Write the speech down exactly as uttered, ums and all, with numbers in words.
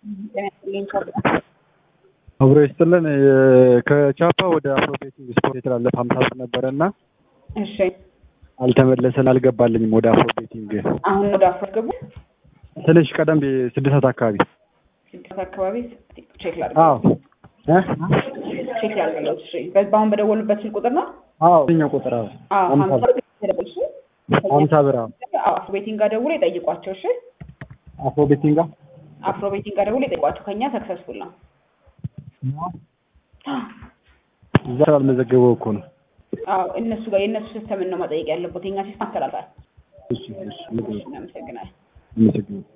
አብሮ ይስጥልን ከቻፓ ወደ አፍሮቤቲንግ ስፖርት የተላለፈ ሀምሳ ብር ነበርና እሺ አልተመለሰን አልገባልኝም ወደ አፍሮቤቲንግ አሁን ወደ አፍሮ ገቡ ትንሽ ቀደም ስድስት ሰዓት አካባቢ ስድስት አካባቢ ቼክ ላድርግ አዎ እ ቼክ ላድርግ እሺ በባሁን በደወሉበት ስልክ ቁጥር ነው አዎ እኛው ቁጥር አዎ አዎ ሀምሳ ብር ተደብልሽ ሀምሳ ብር አዎ አፍሮቤቲንግ ጋር ደውሎ ይጠይቋቸው እሺ አፍሮቤቲንግ አፍሮቤቲንግ ጋር ደውሎ ይጠይቋቸው ከኛ ሰክሰስፉል ነው እዛ አልመዘገበው እኮ ነው አዎ እነሱ ጋር የነሱ ሲስተም ነው መጠየቅ ያለበት የኛ ሲስተም አስተላልፋል እሺ እሺ እናመሰግናለን እናመሰግናለን